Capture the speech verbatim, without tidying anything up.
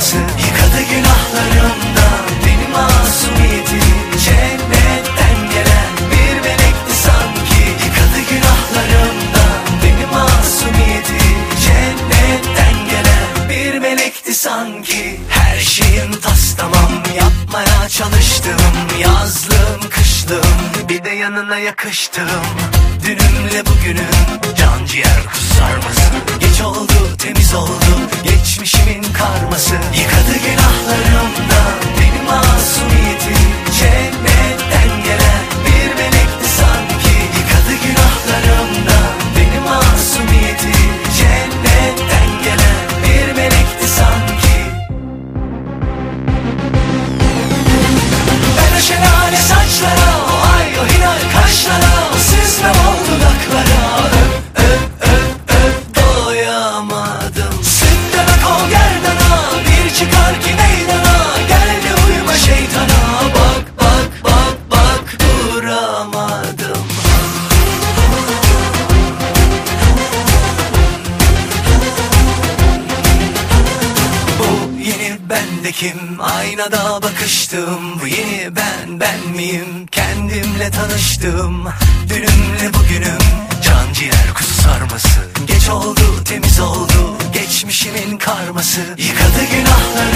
sarması. Yıkadı günahlarımdan beni masumiyetim. Cennetten gelen bir melekti sanki. Yıkadı günahlarımdan beni masumiyetim. Cennetten gelen bir melekti sanki. Her şeyim tas tamam, yapmaya çalıştım. Yazlım kışlım, bir de yanına yakıştım. Dünümle bugünüm can ciğer kuzu sarması. Geç oldu temiz oldu geçmişimin karması. Yıkadı günahlarımdan beni masumiyetim. Cennetten gelen bir melekti sanki. Yıkadı günahlarımdan beni masumiyetim. Cennetten gelen bir melekti sanki. Ben o şelale saçlara, o ay o hilal kaşlara, o süzme bol dudaklara öp öp öp öp doyamadım. Sütten ak o gerdana, bir çıkar ki meydana. Gel de uyuma şeytana, bak bak bak bak duramadım. Bu yeni bende kim? Aynada bakıştım. Bu yeni ben, ben miyim? Kendimle tanıştım. Dünümle bugünüm can ciğer kuzu sarması. Geç oldu temiz oldu geçmişimin karması. Yıkadı günahları